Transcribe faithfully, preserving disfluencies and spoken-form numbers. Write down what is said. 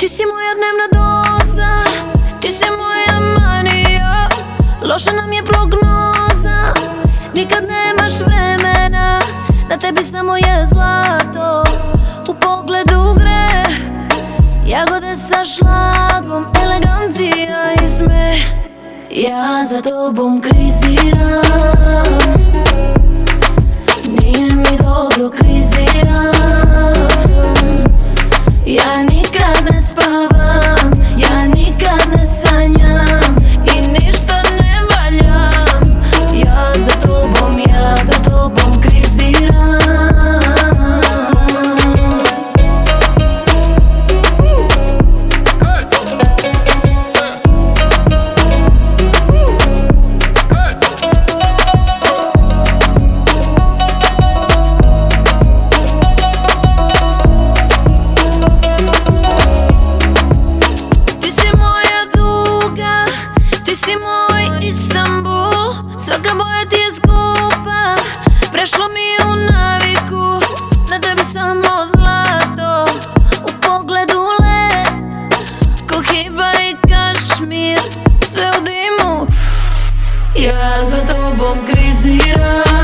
Ti si moja dnevna doza, ti si moja manija. Loša nam je prognoza, nikad nemaš vremena. Na tebi samo je zlato, u pogledu gre. Jagode sa šlagom, elegancija i smeh. Ja za tobom kriziram, nije mi dobro, kriziram. Ja nikad ne spavam, ja nikad ne sanjam i ništa ne valjam. Ja za tobom, ja za tobom kriziram. Ti si moj Istanbul, svaka boja ti je skupa. Prešlo mi je u naviku, na tebi samo zlato. U pogledu led, ko Hiba i Kašmir, sve u dimu. Ja za tobom kriziram.